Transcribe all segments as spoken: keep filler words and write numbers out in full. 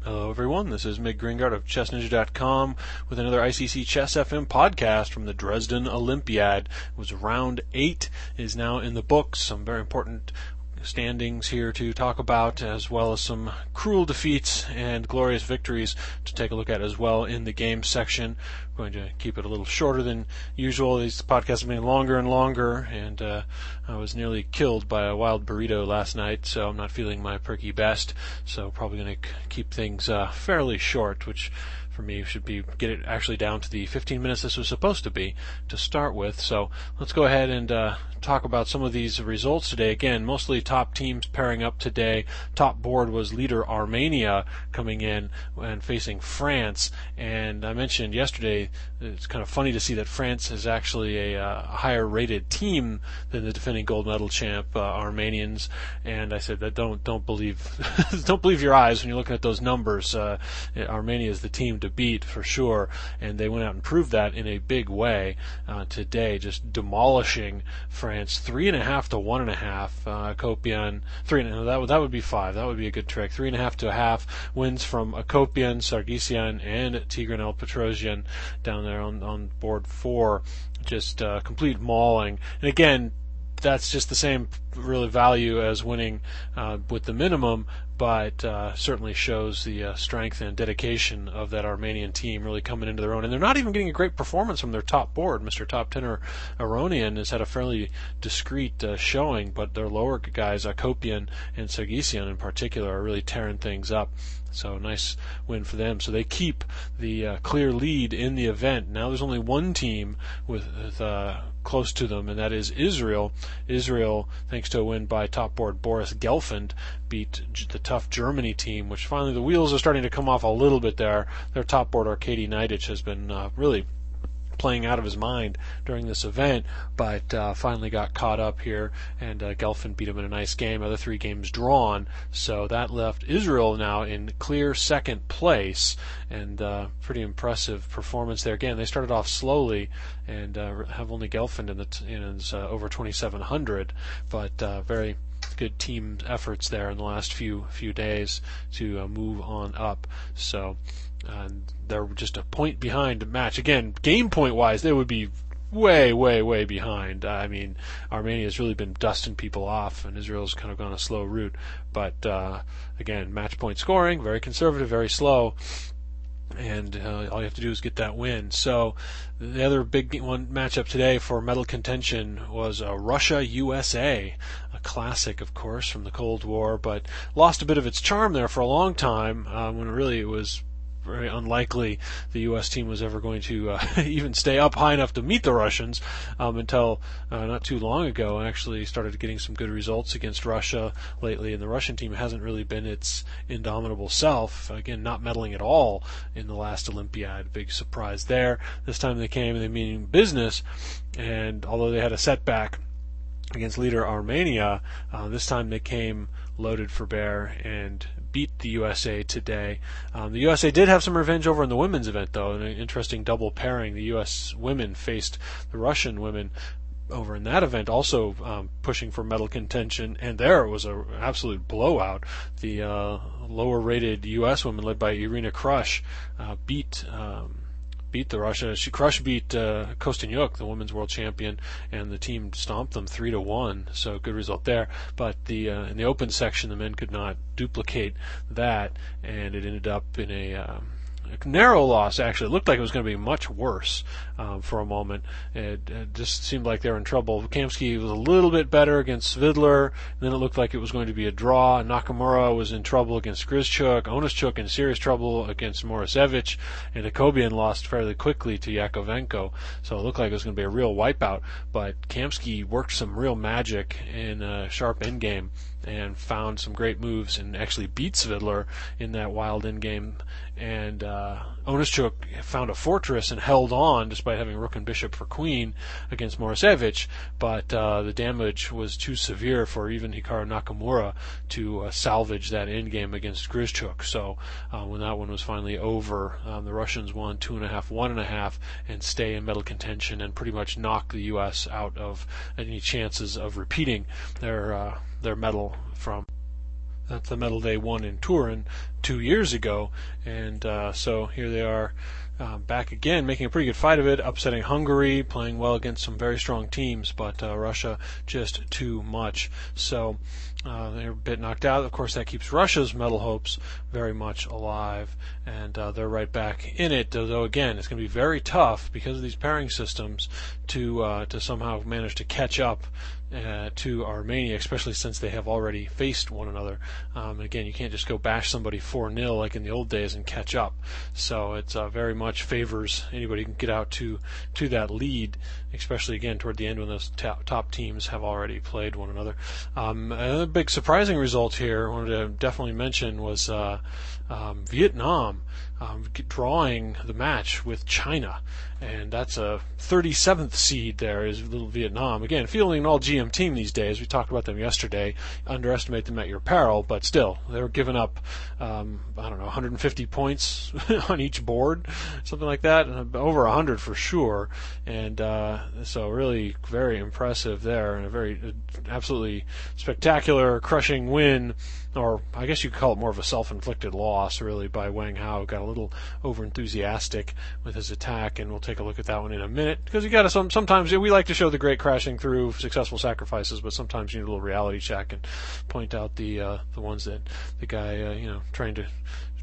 Hello everyone, this is Mig Gringard of chess ninja dot com with another I C C Chess F M podcast from the Dresden Olympiad. It was round eight, it is now in the books, some very important standings here to talk about, as well as some cruel defeats and glorious victories to take a look at as well in the game section. We're going to keep it a little shorter than usual. These podcasts have been longer and longer, and uh, I was nearly killed by a wild burrito last night, so I'm not feeling my perky best. So probably going to keep things uh, fairly short, which for me should be get it actually down to the fifteen minutes this was supposed to be to start with. So let's go ahead and uh, talk about some of these results today. Again, mostly top teams pairing up today. Top board was leader Armenia coming in and facing France. And I mentioned yesterday, it's kind of funny to see that France is actually a, uh, a higher rated team than the defending gold medal champ uh, Armenians. And I said that don't don't believe don't believe your eyes when you're looking at those numbers. Uh, Armenia is the team to beat for sure, and they went out and proved that in a big way uh, today, just demolishing France three and a half to one and a half. Uh, Akopian three and no, that would that would be five. That would be a good trick. Three and a half to a half wins from Akopian, Sargsyan, and Tigran El Petrosian down there on on board four. Just uh, complete mauling, and again, that's just the same really value as winning uh, with the minimum, but uh, certainly shows the uh, strength and dedication of that Armenian team really coming into their own. And they're not even getting a great performance from their top board. Mister Top Tenor Aronian has had a fairly discreet uh, showing, but their lower guys, Akopian and Sargsyan in particular, are really tearing things up. So nice win for them. So they keep the uh, clear lead in the event. Now there's only one team with, with uh, close to them, and that is Israel. Israel, thanks to a win by top board Boris Gelfand, beat the tough Germany team, which finally the wheels are starting to come off a little bit there. Their top board Arkady Naiditch has been uh, really playing out of his mind during this event, but uh, finally got caught up here, and uh, Gelfand beat him in a nice game. Other three games drawn, so that left Israel now in clear second place, and uh, pretty impressive performance there. Again, they started off slowly and uh, have only Gelfand in the t- in his, uh, over twenty-seven hundred, but uh, very good team efforts there in the last few few days to uh, move on up. So and they're just a point behind match. Again, game point wise, they would be way, way, way behind. I mean, Armenia has really been dusting people off, and Israel's kind of gone a slow route. But uh, again, match point scoring, very conservative, very slow. And uh, all you have to do is get that win. So the other big one matchup today for medal contention was uh, Russia U S A, a classic, of course, from the Cold War, but lost a bit of its charm there for a long time uh, when really it was very unlikely the U S team was ever going to uh, even stay up high enough to meet the Russians um, until uh, not too long ago. Actually started getting some good results against Russia lately, and the Russian team hasn't really been its indomitable self. Again, not medaling at all in the last Olympiad. Big surprise there. This time they came and they mean business, and although they had a setback against leader Armenia, uh, this time they came loaded for bear and beat the U S A today. Um, the U S A did have some revenge over in the women's event, though, in an interesting double pairing. The U S women faced the Russian women over in that event, also um, pushing for medal contention, and there it was an absolute blowout. The uh, lower-rated U S women, led by Irina Krush, uh, beat um, beat the Russia. She Krush beat uh, Kostyanyuk, the women's world champion, and the team stomped them three to one. So good result there. But the uh, in the open section, the men could not duplicate that, and it ended up in a um, a narrow loss. Actually, it looked like it was going to be much worse um, for a moment. It, it just seemed like they were in trouble. Kamsky was a little bit better against Svidler, and then it looked like it was going to be a draw. Nakamura was in trouble against Grischuk. Onishchuk in serious trouble against Morisevich, and Akobian lost fairly quickly to Yakovenko. So it looked like it was going to be a real wipeout. But Kamsky worked some real magic in a sharp endgame and found some great moves and actually beat Svidler in that wild endgame. And uh, Onishchuk found a fortress and held on despite having rook and bishop for queen against Morisevich, but uh, the damage was too severe for even Hikaru Nakamura to uh, salvage that endgame against Grischuk. So uh, when that one was finally over, um, the Russians won two and a half, one and a half, and stay in medal contention and pretty much knock the U S out of any chances of repeating their uh, their medal from That's the medal they won in Turin two years ago, and uh, so here they are uh, back again, making a pretty good fight of it, upsetting Hungary, playing well against some very strong teams, but uh, Russia just too much. So uh, they're a bit knocked out. Of course, that keeps Russia's medal hopes very much alive, and uh, they're right back in it. Though again, it's going to be very tough because of these pairing systems to uh, to somehow manage to catch up Uh, to Armenia, especially since they have already faced one another. Um, again, you can't just go bash somebody four nil like in the old days and catch up. So it uh, very much favors anybody who can get out to, to that lead, especially again toward the end when those top, top teams have already played one another. Um, another big surprising result here I wanted to definitely mention was uh, um, Vietnam um, drawing the match with China. And that's a thirty-seventh seed there is little Vietnam. Again, fielding an all-G M team these days. We talked about them yesterday. Underestimate them at your peril, but still, they were giving up, um, I don't know, one hundred fifty points on each board, something like that, over one hundred for sure. And uh, so really very impressive there, and a very uh, absolutely spectacular, crushing win, or I guess you could call it more of a self-inflicted loss, really, by Wang Hao. Got a little over-enthusiastic with his attack, and we'll take a look at that one in a minute, because you got to some, sometimes we like to show the great crashing through successful sacrifices, but sometimes you need a little reality check and point out the uh, the ones that the guy uh, you know trying to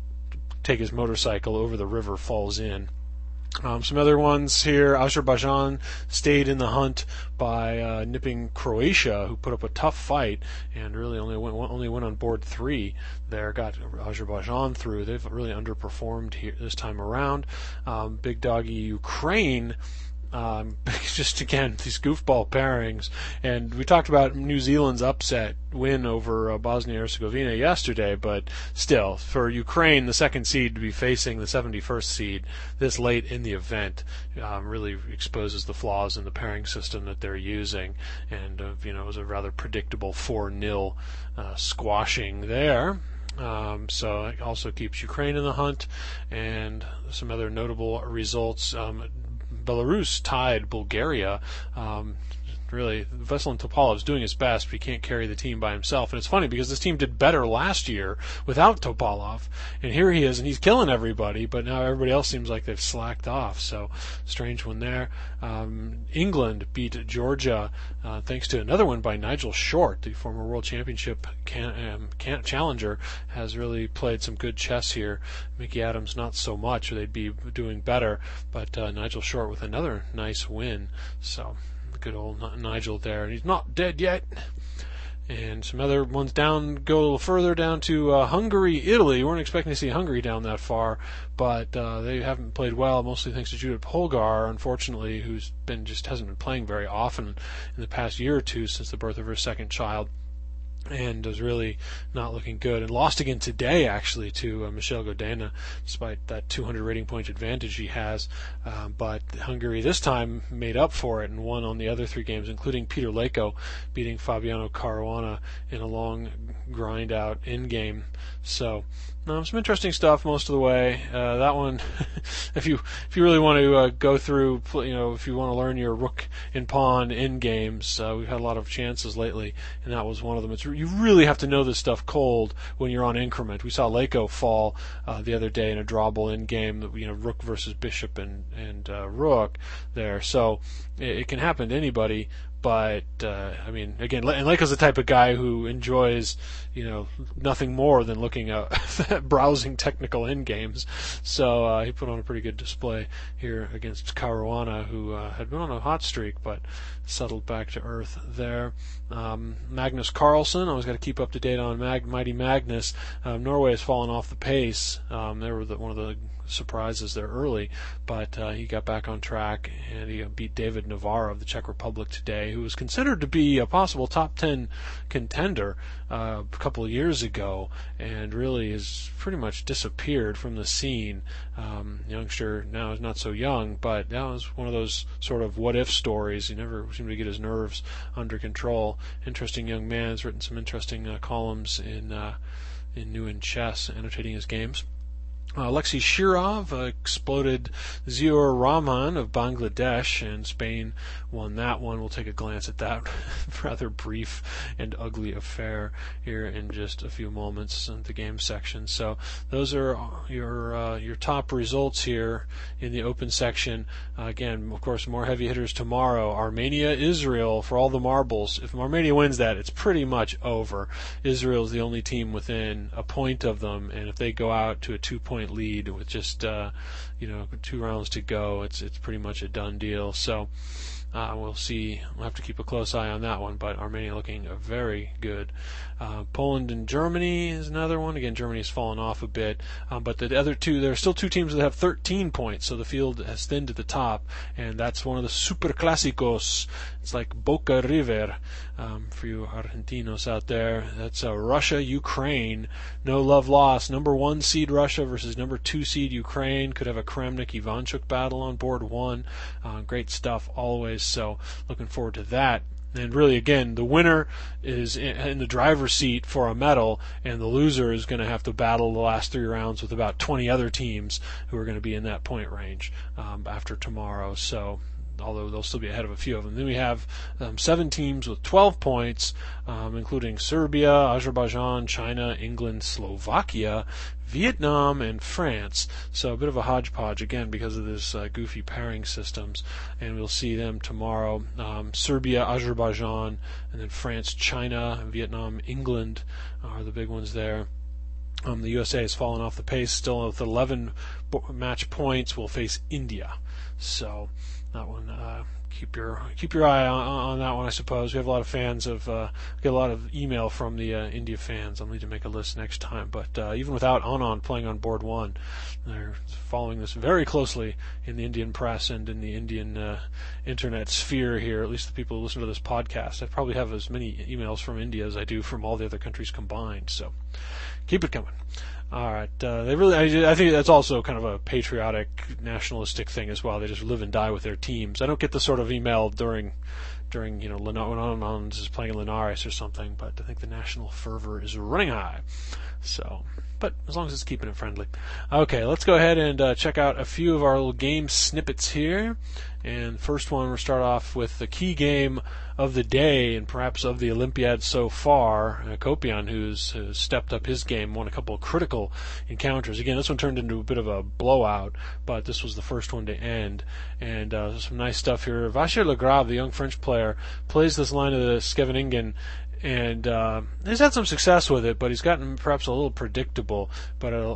take his motorcycle over the river falls in. Um, some other ones here. Azerbaijan stayed in the hunt by uh, nipping Croatia, who put up a tough fight and really only went only went on board three there. Got Azerbaijan through. They've really underperformed here this time around. Um, big doggy Ukraine. Um, just again these goofball pairings, and we talked about New Zealand's upset win over uh, Bosnia-Herzegovina yesterday, but still, for Ukraine, the second seed, to be facing the seventy-first seed this late in the event um, really exposes the flaws in the pairing system that they're using, and uh, you know it was a rather predictable four nil uh, squashing there. Um, so it also keeps Ukraine in the hunt, and some other notable results. Um, Belarus tied Bulgaria. Um, really, Veselin Topalov's doing his best, but he can't carry the team by himself. And it's funny because this team did better last year without Topalov, and here he is, and he's killing everybody, but now everybody else seems like they've slacked off. So, strange one there. Um, England beat Georgia uh, thanks to another one by Nigel Short, the former World Championship can, um, can, challenger, has really played some good chess here. Mickey Adams not so much, they'd be doing better, but uh, Nigel Short with another nice win. So, good old Nigel there, and he's not dead yet. And some other ones down, go a little further down to uh, Hungary, Italy. We weren't expecting to see Hungary down that far, but uh, they haven't played well, mostly thanks to Judith Polgar, unfortunately, who's been just hasn't been playing very often in the past year or two since the birth of her second child. And was really not looking good, and lost again today actually to uh, Michelle Godena, despite that two hundred rating point advantage he has. Uh, but Hungary this time made up for it and won on the other three games, including Peter Leko beating Fabiano Caruana in a long grind out in game. So um, some interesting stuff most of the way. Uh, that one, if you if you really want to uh, go through, you know, if you want to learn your rook and pawn in games, uh, we've had a lot of chances lately, and that was one of them. It's you really have to know this stuff cold when you're on increment. We saw Leko fall uh, the other day in a drawable in game, you know, rook versus bishop and and uh, rook there. So it, it can happen to anybody. But, uh, I mean, again, and Leko's the type of guy who enjoys, you know, nothing more than looking at browsing technical end games. So uh, he put on a pretty good display here against Caruana, who uh, had been on a hot streak, but settled back to earth there. Um, Magnus Carlsen, I always got to keep up to date on Mag- Mighty Magnus. Um, Norway has fallen off the pace. Um, they were the, one of the surprises there early, but uh, he got back on track, and he beat David Navarro of the Czech Republic today, who was considered to be a possible top ten contender uh, a couple of years ago, and really has pretty much disappeared from the scene. Um, youngster now is not so young, but that was one of those sort of what-if stories. He never seemed to get his nerves under control. Interesting young man. Has written some interesting uh, columns in uh, in New in Chess, annotating his games. Uh, Alexei Shirov uh, exploded Ziaur Rahman of Bangladesh, and Spain won that one. We'll take a glance at that rather brief and ugly affair here in just a few moments in the game section. So those are your uh, your top results here in the open section. Uh, again, of course, more heavy hitters tomorrow. Armenia, Israel for all the marbles. If Armenia wins that, it's pretty much over. Israel is the only team within a point of them, and if they go out to a two-point lead with just uh, you know two rounds to go, it's it's pretty much a done deal. So uh, we'll see. We'll have to keep a close eye on that one. But Armenia looking very good. Uh, Poland and Germany is another one. Again, Germany's fallen off a bit, um, but the other two, there are still two teams that have thirteen points. So the field has thinned at the top, and that's one of the super clásicos. It's like Boca River um, for you Argentinos out there. That's uh, Russia, Ukraine. No love lost. Number one seed Russia versus number two seed Ukraine. Could have a Kramnik-Ivanchuk battle on board one. Uh, great stuff always. So looking forward to that. And really, again, the winner is in the driver's seat for a medal, and the loser is going to have to battle the last three rounds with about twenty other teams who are going to be in that point range um, after tomorrow. So, although they'll still be ahead of a few of them. Then we have um, seven teams with twelve points, um, including Serbia, Azerbaijan, China, England, Slovakia, Vietnam, and France. So a bit of a hodgepodge, again, because of this uh, goofy pairing systems. And we'll see them tomorrow. Um, Serbia, Azerbaijan, and then France, China, Vietnam, England are the big ones there. Um, the U S A has fallen off the pace, still with eleven match points. Will face India. So that one, uh, keep your keep your eye on, on that one, I suppose. We have a lot of fans of uh, get a lot of email from the uh, India fans. I'll need to make a list next time. But uh, even without Anand playing on board one, they're following this very closely in the Indian press and in the Indian uh, internet sphere here. At least the people who listen to this podcast. I probably have as many emails from India as I do from all the other countries combined. So keep it coming. All right. Uh, they really, I, I think that's also kind of a patriotic, nationalistic thing as well. They just live and die with their teams. I don't get the sort of email during, during you know, when Anand is playing in Linares or something, but I think the national fervor is running high. So, but as long as it's keeping it friendly. Okay, let's go ahead and uh, check out a few of our little game snippets here. And first one, we'll start off with the key game of the day and perhaps of the Olympiad so far. Uh, Kopian, who's, who's stepped up his game, won a couple of critical encounters. Again, this one turned into a bit of a blowout, but this was the first one to end. And uh, some nice stuff here. Vacher Legrave, the young French player, plays this line of the Scheveningen, and uh, he's had some success with it, but he's gotten perhaps a little predictable. But it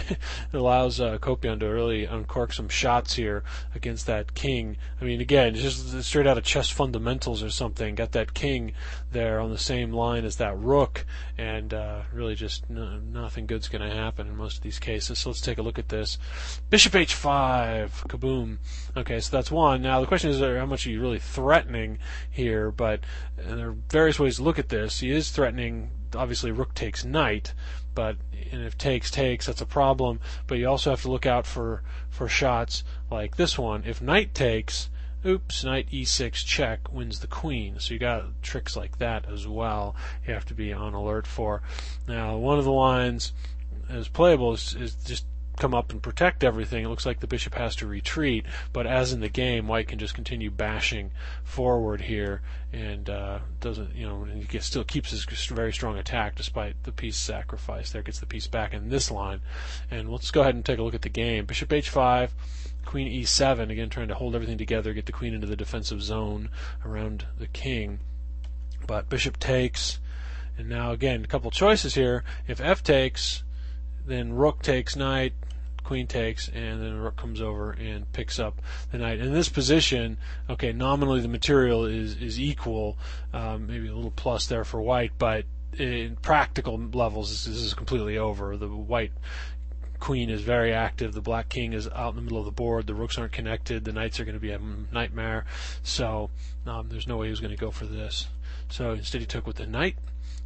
allows uh, Kopian to really uncork some shots here against that king. I mean, again, just straight out of chess fundamentals or something. Got that king there on the same line as that rook, and uh, really just no, nothing good's going to happen in most of these cases. So let's take a look at this. Bishop h five, kaboom. Okay, so that's one. Now the question is, how much are you really threatening here? But uh, there are various ways to look at this. He is threatening, obviously, rook takes knight, but and if takes takes, that's a problem. But you also have to look out for for shots like this one. If knight takes, oops, knight e six check wins the queen. So you got tricks like that as well. You have to be on alert for. Now, one of the lines as playable is, is just come up and protect everything. It looks like the bishop has to retreat, but as in the game, white can just continue bashing forward here, and uh, doesn't, you know, and he gets, still keeps his very strong attack despite the piece sacrifice. There, gets the piece back in this line, and let's go ahead and take a look at the game. Bishop h five, queen e seven, again trying to hold everything together, get the queen into the defensive zone around the king. But bishop takes, and now again a couple choices here. If f takes, then rook takes knight, queen takes, and then rook comes over and picks up the knight. In this position, okay, nominally the material is is equal, um, maybe a little plus there for white, but in practical levels, this, this is completely over. The white queen is very active, the black king is out in the middle of the board, the rooks aren't connected, the knights are going to be a nightmare, so um, there's no way he was going to go for this. So instead he took with the knight,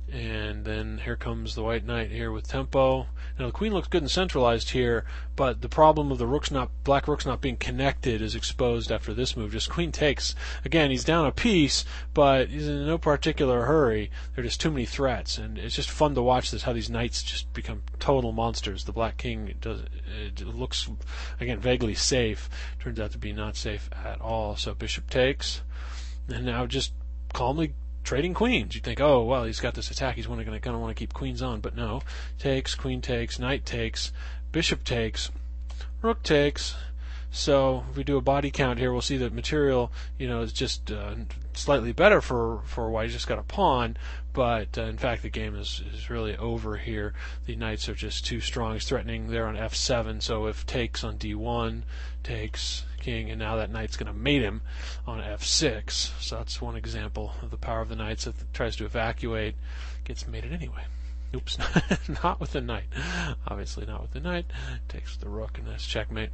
And then here comes the white knight here with tempo. Now the queen looks good and centralized here, but the problem of the rook's not black rook's not being connected is exposed after this move. Just queen takes. Again, he's down a piece, but he's in no particular hurry. There are just too many threats, and it's just fun to watch this, how these knights just become total monsters. The black king does it looks again vaguely safe, turns out to be not safe at all. So bishop takes, and now just calmly trading queens. You'd think, oh, well, he's got this attack, he's going to kind of want to keep queens on, but no. Takes, queen takes, knight takes, bishop takes, rook takes. So if we do a body count here, we'll see that material, you know, is just uh, slightly better for for white. He's just got a pawn, but uh, in fact the game is is really over here. The knights are just too strong. He's threatening there on f seven. So if takes on d one, takes king, and now that knight's going to mate him on f six. So that's one example of the power of the knights. That tries to evacuate, gets mated anyway. Oops, not with the knight. Obviously not with the knight. Takes the rook, and that's checkmate.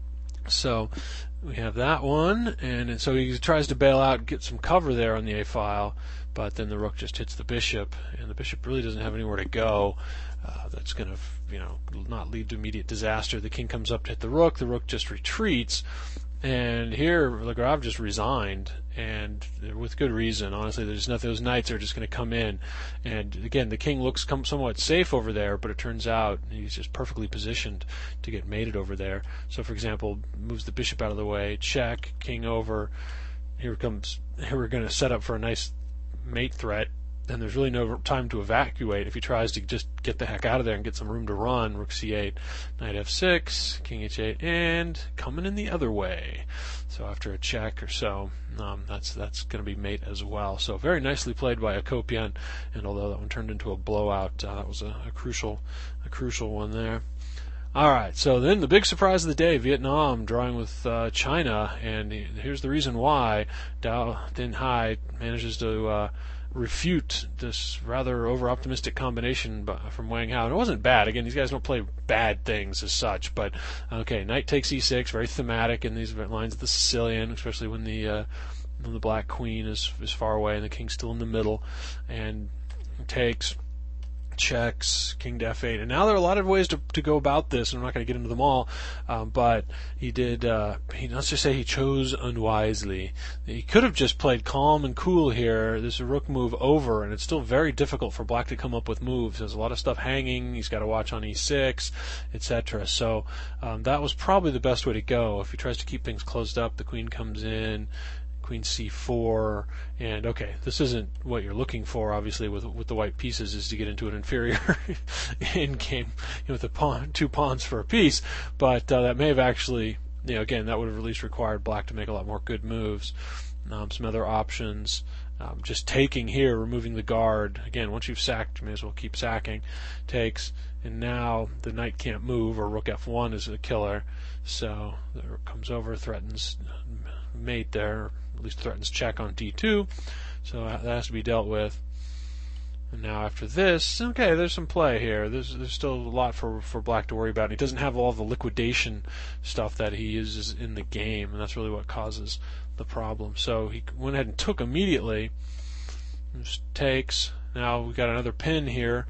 So we have that one, and so he tries to bail out, get some cover there on the a file, but then the rook just hits the bishop, and the bishop really doesn't have anywhere to go. Uh, that's going to, you know, not lead to immediate disaster. The king comes up to hit the rook. The rook just retreats, and here Lagrave just resigned, and with good reason. Honestly, there's nothing. Those knights are just going to come in, and again, the king looks come somewhat safe over there, but it turns out he's just perfectly positioned to get mated over there. So, for example, moves the bishop out of the way, check, king over. Here comes. Here we're going to set up for a nice mate threat. And there's really no time to evacuate if he tries to just get the heck out of there and get some room to run. Rook c eight, knight f six, king h eight, and coming in the other way. So after a check or so, um, that's that's going to be mate as well. So very nicely played by Akopian, and although that one turned into a blowout, uh, that was a, a crucial a crucial one there. All right, so then the big surprise of the day, Vietnam drawing with uh, China, and here's the reason why. Dao Din Hai manages to uh, refute this rather over-optimistic combination from Wang Hao. And it wasn't bad. Again, these guys don't play bad things as such, but okay, knight takes e six, very thematic in these lines of the Sicilian, especially when the uh, when the black queen is is far away and the king's still in the middle, and takes, checks, king to f eight, and now there are a lot of ways to to go about this, and I'm not going to get into them all, um, but he did, uh, he, let's just say he chose unwisely. He could have just played calm and cool here, this rook move over, and it's still very difficult for black to come up with moves. There's a lot of stuff hanging, he's got to watch on e six, et cetera. So um, that was probably the best way to go. If he tries to keep things closed up, the queen comes in, queen c four, and okay, this isn't what you're looking for, obviously, with with the white pieces, is to get into an inferior in-game, you know, with the pawn, two pawns for a piece, but uh, that may have actually, you know, again, that would have at least required black to make a lot more good moves. Um, some other options, um, just taking here, removing the guard. Again, once you've sacked, you may as well keep sacking. Takes, and now the knight can't move, or rook f one is a killer, so the rook comes over, threatens mate there, at least threatens check on d two, so that has to be dealt with. And now after this, okay, there's some play here. There's there's still a lot for for black to worry about. He doesn't have all the liquidation stuff that he uses in the game, and that's really what causes the problem. So he went ahead and took immediately. Just takes. Now we've got another pin here.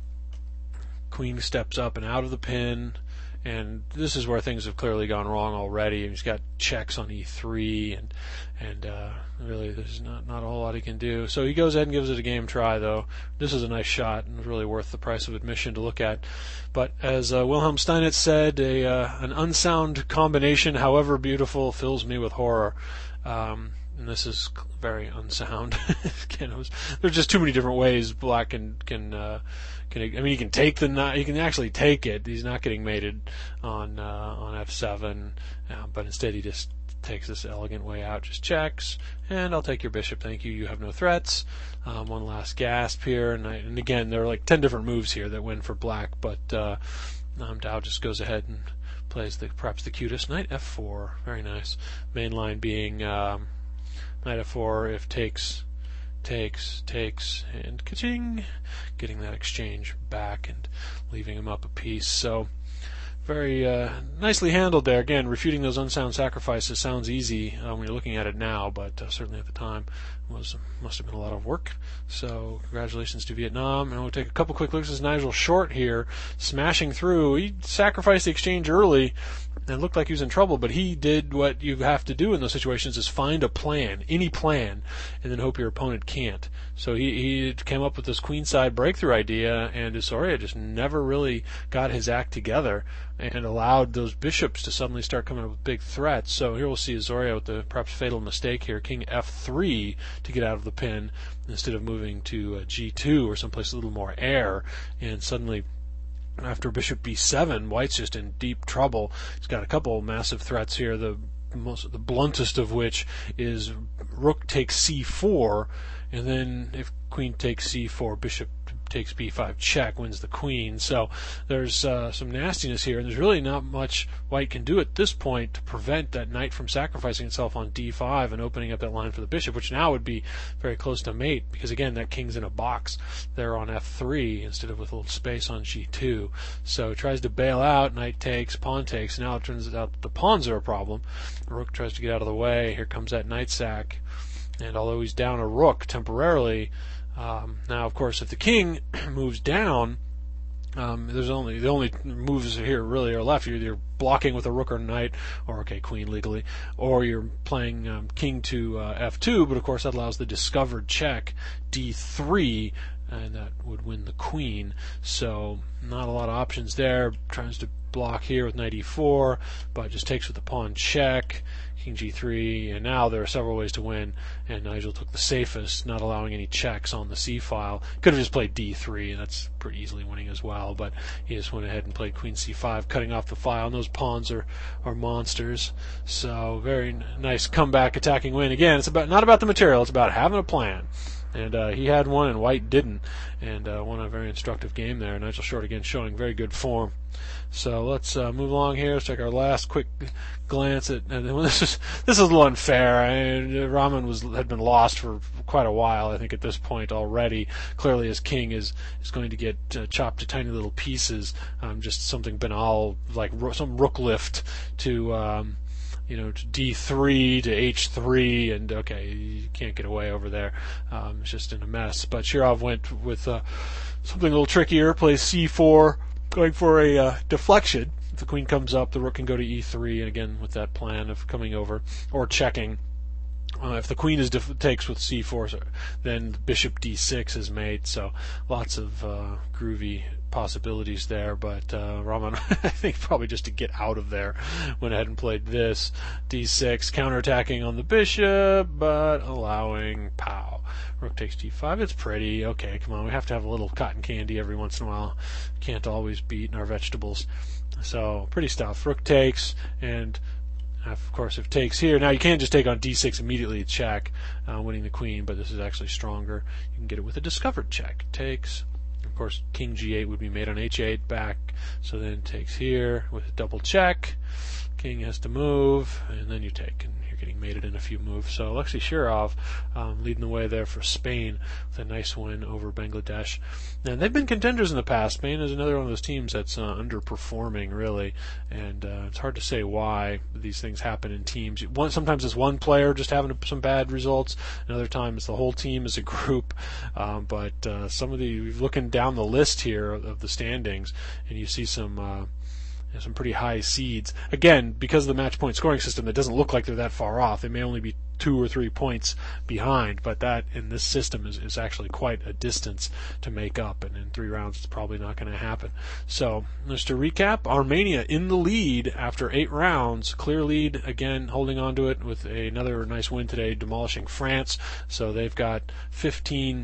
Queen steps up and out of the pin. And this is where things have clearly gone wrong already. He's got checks on e three, and and uh, really there's not, not a whole lot he can do. So he goes ahead and gives it a game try, though. This is a nice shot and really worth the price of admission to look at. But as uh, Wilhelm Steinitz said, a uh, an unsound combination, however beautiful, fills me with horror. Um, and this is very unsound. Again, it was, there's just too many different ways black can can. Uh, Can he, I mean, he can take the knight. He can actually take it. He's not getting mated on uh, on f seven, uh, but instead he just takes this elegant way out. Just checks, and I'll take your bishop. Thank you. You have no threats. Um, one last gasp here, and, I, and again, there are like ten different moves here that win for black, but uh, um, Dao just goes ahead and plays the perhaps the cutest knight f four. Very nice. Main line being um, knight f four if takes. Takes, takes, and ka-ching, getting that exchange back and leaving him up a piece. So very uh, nicely handled there. Again, refuting those unsound sacrifices sounds easy uh, when you're looking at it now, but uh, certainly at the time was must have been a lot of work. So congratulations to Vietnam. And we'll take a couple quick looks at Nigel Short here, smashing through. He sacrificed the exchange early and looked like he was in trouble, but he did what you have to do in those situations, is find a plan, any plan, and then hope your opponent can't. So he, he came up with this queenside breakthrough idea, and Soria just never really got his act together and allowed those bishops to suddenly start coming up with big threats. So here we'll see Azoria with the perhaps fatal mistake here, king f three to get out of the pin instead of moving to uh, g two or someplace a little more air, and suddenly after bishop b seven, White's just in deep trouble. He's got a couple massive threats here, the most, the bluntest of which is rook takes c four, and then if queen takes c four, bishop takes b five check, wins the queen. So there's uh, some nastiness here, and there's really not much White can do at this point to prevent that knight from sacrificing itself on d five and opening up that line for the bishop, which now would be very close to mate, because again that king's in a box there on f three instead of with a little space on g two. So tries to bail out, knight takes, pawn takes. Now it turns out the pawns are a problem. Rook tries to get out of the way. Here comes that knight sack, and although he's down a rook temporarily, Um, now, of course, if the king moves down, um, there's only the only moves here really are left. You're either blocking with a rook or knight, or okay, queen legally, or you're playing um, king to uh, f two. But of course, that allows the discovered check d three, and that would win the queen. So not a lot of options there. Tries to block here with knight e four, but just takes with the pawn check. King g three, and now there are several ways to win, and Nigel took the safest, not allowing any checks on the c-file. Could have just played d three, and that's pretty easily winning as well, but he just went ahead and played queen c five, cutting off the file, and those pawns are, are monsters. So very n- nice comeback attacking win. Again, it's about not about the material, it's about having a plan. And uh, he had one, and White didn't, and uh, won a very instructive game there. Nigel Short again showing very good form. So let's uh, move along here. Let's take our last quick glance at. And this is this is a little unfair. I mean, Rahman was had been lost for quite a while, I think, at this point already. Clearly, his king is is going to get uh, chopped to tiny little pieces. Um, just something banal like ro- some rook lift to. Um, you know, to d three to h three, and okay, you can't get away over there. Um, it's just in a mess. But Shirov went with uh, something a little trickier, plays c four, going for a uh, deflection. If the queen comes up, the rook can go to e three, and again with that plan of coming over or checking. Uh, if the queen is def- takes with c four, then bishop d six is made. So lots of uh, groovy possibilities there, but uh, Rahman, I think probably just to get out of there, went ahead and played this d six, counterattacking on the bishop, but allowing pow. Rook takes d five. It's pretty. Okay, come on, we have to have a little cotton candy every once in a while. Can't always be eating our vegetables. So pretty stuff. Rook takes, and of course, if takes here, now you can't just take on d six immediately check, uh, winning the queen, but this is actually stronger. You can get it with a discovered check. Takes. Of course, king g eight would be made on h eight back, so then takes here with a double check. King has to move, and then you take, and you're getting mated in a few moves. So Alexei Shirov um, leading the way there for Spain with a nice win over Bangladesh. And they've been contenders in the past. Spain is another one of those teams that's uh, underperforming, really, and uh, it's hard to say why these things happen in teams. One, sometimes it's one player just having some bad results. Another time it's the whole team as a group. Um, but uh, some of the, looking down the list here of, of the standings, and you see some uh, some pretty high seeds. Again, because of the match point scoring system, it doesn't look like they're that far off. They may only be two or three points behind, but that in this system is, is actually quite a distance to make up, and in three rounds it's probably not going to happen. So, just to recap, Armenia in the lead after eight rounds, clear lead, again holding on to it with another nice win today, demolishing France. So they've got fifteen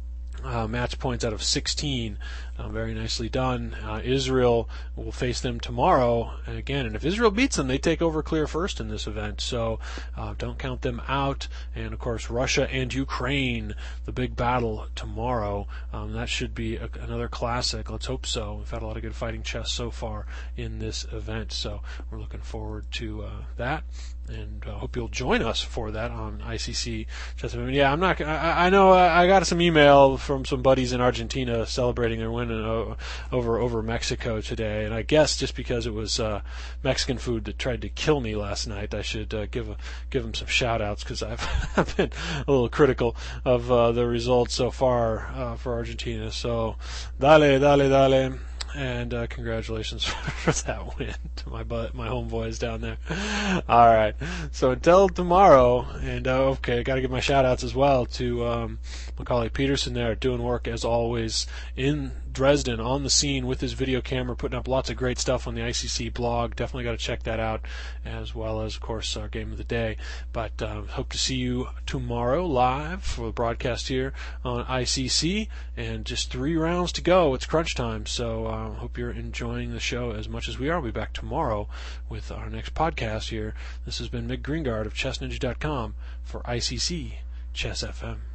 Uh, match points out of sixteen. Uh, very nicely done. Uh, Israel will face them tomorrow and again, and if Israel beats them, they take over clear first in this event, so uh, don't count them out. And of course, Russia and Ukraine, the big battle tomorrow. Um, that should be a, another classic. Let's hope so. We've had a lot of good fighting chess so far in this event, so we're looking forward to uh, that. And uh, hope you'll join us for that on I C C Chess. Yeah, I'm not. I, I know I got some email from some buddies in Argentina celebrating their win uh, over over Mexico today, and I guess just because it was uh, Mexican food that tried to kill me last night, I should uh, give a, give them some shout-outs, because I've, I've been a little critical of uh, the results so far uh, for Argentina. So, dale, dale, dale. And uh, congratulations for that win to my butt, my homeboys down there. All right, so until tomorrow, and uh, okay, I got to give my shout outs as well to um, my colleague Peterson there, doing work as always in Dresden on the scene with his video camera, putting up lots of great stuff on the I C C blog. Definitely got to check that out, as well as, of course, our game of the day. But uh, hope to see you tomorrow live for the broadcast here on I C C, and just three rounds to go. It's crunch time, so uh, hope you're enjoying the show as much as we are. We'll be back tomorrow with our next podcast here. This has been Mick Greengard of chess ninja dot com for I C C Chess F M.